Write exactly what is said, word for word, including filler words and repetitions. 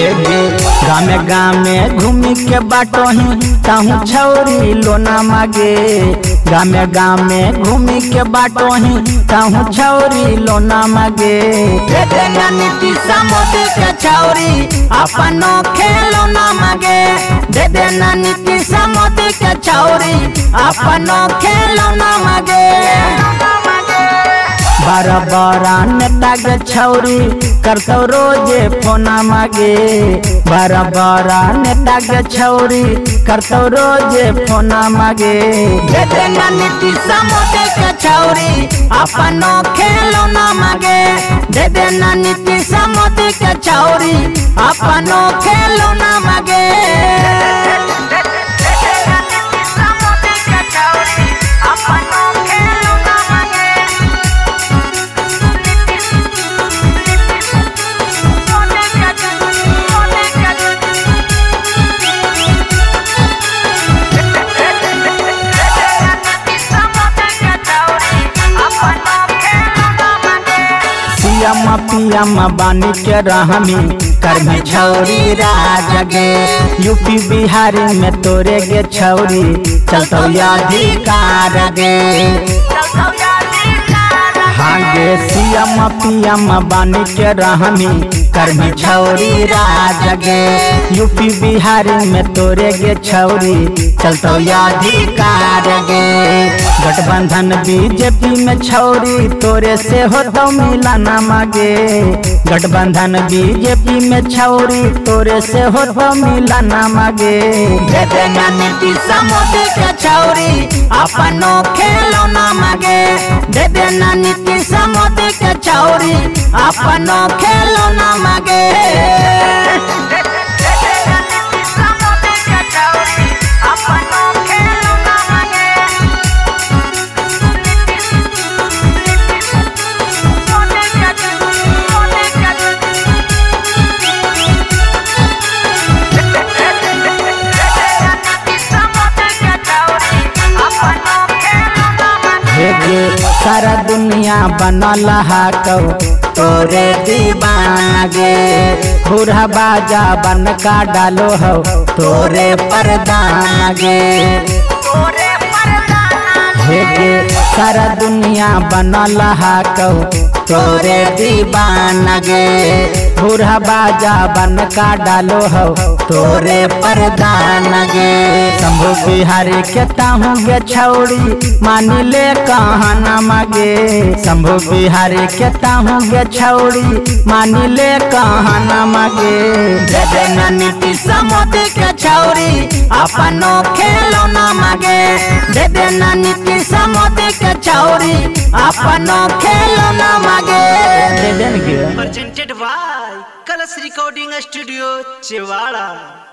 गामे गामे घूमी के बाटो ही ताहू छौरी लोना मागे। गामे गामे घूमी के बाटो ही ताहू छौरी लोना मागे। दे देना नीतीश मोदी के छौरी अपनो खेलौना मागे। दे देना नीतीश मोदी के छौरी अपनो खेलौना मागे। बारह बारह नेता के छौरी करतो रोजे फोना मागे। बारह बारह नेता के छौरी करतो रोजे फोना मागे। दे देना नीतीश मोदी के छौरी अपनो खेलौना मागे। दे देना नीतीश मोदी के छौरी अपनो खेलौना मागे। पियम पियम बानी के रहमी कर्मी छौरी राजगे। यूपी बिहार में तोरे गे छौरी चलतो अधिकार गे। हाँ गे सीएम पियम बानी के रहमी कर्मी छौरी राजगे। यूपी बिहार में तोरे गे छौरी चलतो अधिकार गे। गठबंधन बीजेपी में छौरी तोरे से हो तो मिलाना मागे। गठबंधन बीजेपी में छौरी तोरे से हो तो मिलाना मागे। दे देना नीतीश मोदी के छौरी अपनो खेलौना मागे। दे देना नीतीश मोदी के छौरी अपनो खेलौना मागे। सारा दुनिया बनल हाकौ तोरे दीवाना गे। बूढ़ा बाजा बन का डालो हो तोरे परदाना गे। हे गे सारा दुनिया बनल हाकौ तोरे दीवाना गे। बूढ़ा बाजा बन का डालो हो तोरे परदाना गे। शंभू बिहारी के ताहू गे छौरी मानी ले कहना मागे। शंभू बिहारी के ताहू गे छौरी मानी ले कहना मागे। दे देना नीतीश मोदी के छौरी अपनो खेलौना मागे। दे देना नीतीश मोदी के छौरी अपनो खेलौना मागे। presented by Colors Recording Studio, Chewala।